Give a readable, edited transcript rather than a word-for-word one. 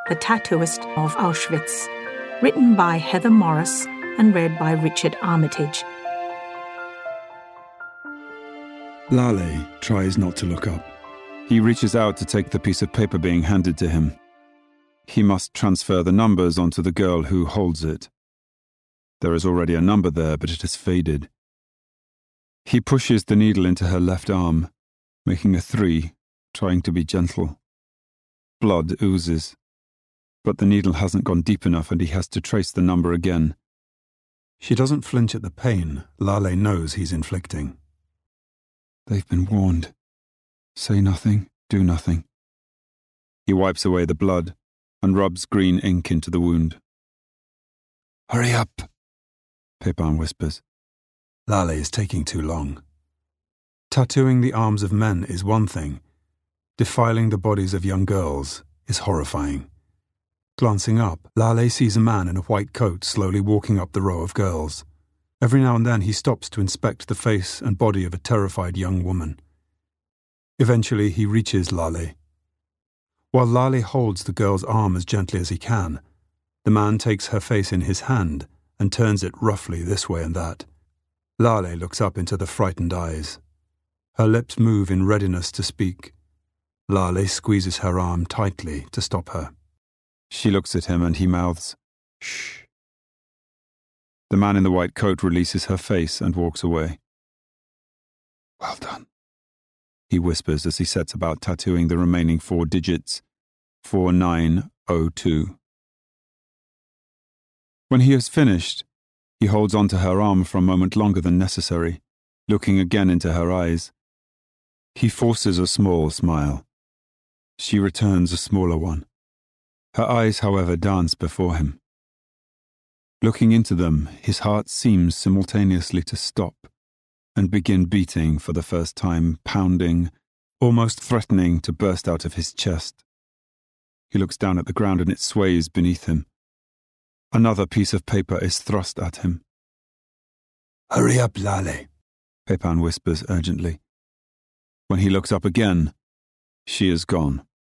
The Tattooist of Auschwitz, written by Heather Morris and read by Richard Armitage. Lale tries not to look up. He reaches out to take the piece of paper being handed to him. He must transfer the numbers onto the girl who holds it. There is already a number there, but it has faded. He pushes the needle into her left arm, making a 3, trying to be gentle. Blood oozes, but the needle hasn't gone deep enough and he has to trace the number again. She doesn't flinch at the pain Lale knows he's inflicting. They've been warned. Say nothing, do nothing. He wipes away the blood and rubs green ink into the wound. Hurry up, Pepin whispers. Lale is taking too long. Tattooing the arms of men is one thing. Defiling the bodies of young girls is horrifying. Glancing up, Lale sees a man in a white coat slowly walking up the row of girls. Every now and then he stops to inspect the face and body of a terrified young woman. Eventually he reaches Lale. While Lale holds the girl's arm as gently as he can, the man takes her face in his hand and turns it roughly this way and that. Lale looks up into the frightened eyes. Her lips move in readiness to speak. Lale squeezes her arm tightly to stop her. She looks at him and he mouths, "Shh." The man in the white coat releases her face and walks away. Well done, he whispers as he sets about tattooing the remaining 4 digits, 4902. When he has finished, he holds onto her arm for a moment longer than necessary, looking again into her eyes. He forces a small smile. She returns a smaller one. Her eyes, however, dance before him. Looking into them, his heart seems simultaneously to stop and begin beating for the first time, pounding, almost threatening to burst out of his chest. He looks down at the ground and it sways beneath him. Another piece of paper is thrust at him. Hurry up, Lale, Pepin whispers urgently. When he looks up again, she is gone.